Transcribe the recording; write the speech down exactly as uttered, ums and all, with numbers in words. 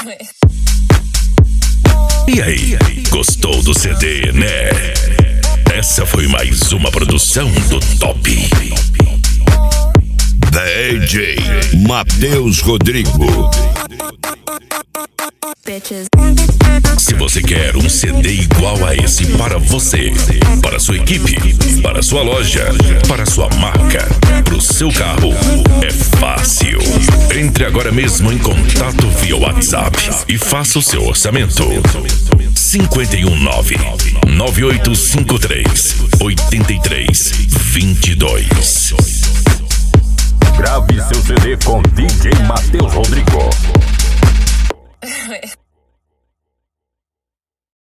E aí, gostou do C D, né? Essa foi mais uma produção do Top D J Matheus Rodrigo. Se você quer um C D igual a esse para você, para sua equipe, para sua loja, para sua marca, para o seu carro, é fácil. Entre agora mesmo em contato via WhatsApp e faça o seu orçamento. cinco um nove, nove oito cinco três, oito três dois dois. Grave seu C D com D J Matheus Rodrigo.